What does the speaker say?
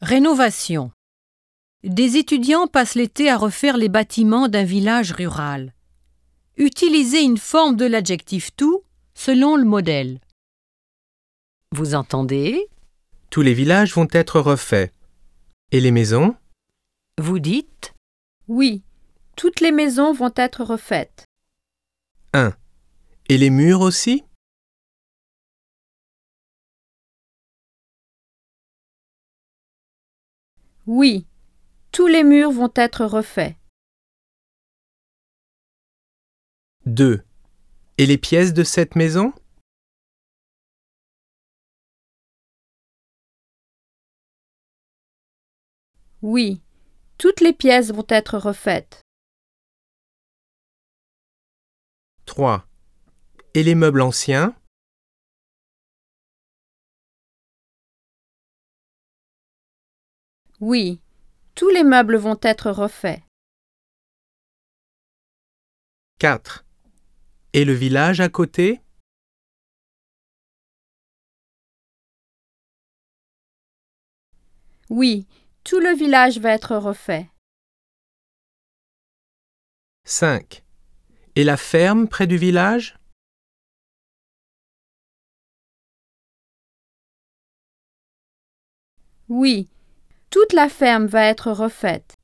Rénovation. Des étudiants passent l'été à refaire les bâtiments d'un village rural. Utilisez une forme de l'adjectif tout selon le modèle. Vous entendez? Tous les villages vont être refaits. Et les maisons? Vous dites? Oui, toutes les maisons vont être refaites. 1. Et les murs aussi? Oui, tous les murs vont être refaits. 2. Et les pièces de cette maison? Oui, toutes les pièces vont être refaites. 3. Et les meubles anciens? Oui, tous les meubles vont être refaits. 4. Et le village à côté? Oui, tout le village va être refait. 5. Et la ferme près du village? Oui, toute la ferme va être refaite.